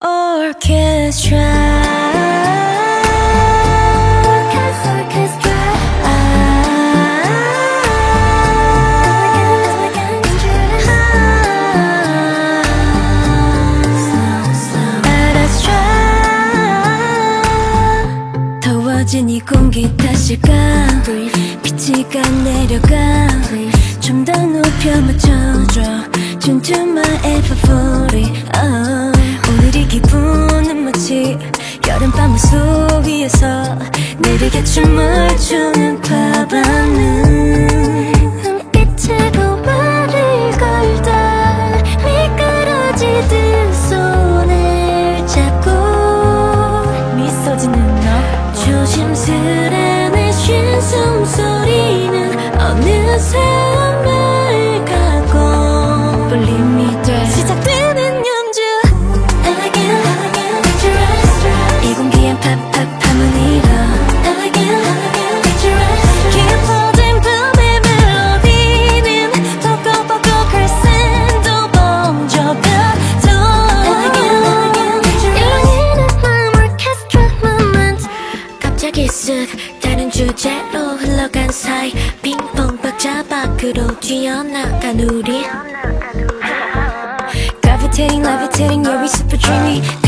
더워진 이 공기 탓일까 빛이가 내려가 좀 더 높여 맞춰줘 Tune to my favorite 오늘 이 기분은 마치 여름밤 속 위에서 내리게 춤을 추는 파밤은 눈빛에 고마를 걸다 미끄러지듯 손을 잡고 미소 짓는 너 조심스레 내쉰 숨소리는 어느새 날 가고 울림이 돼 시작되는 연주 Elegant, dangerous 이 공기엔 팝팝 하모니로 Elegant, dangerous 깊어진 밤의 멜로디는 벅벅벅벅 crescendo 번져가도 Elegant, dangerous 일렁이는 마음 orchestra moment 갑자기 쓱 다른 주제로 흘러간 사이 핑퐁 박자 밖으로 뛰어나간 우리 Gravitating, levitating, yeah we super dreamy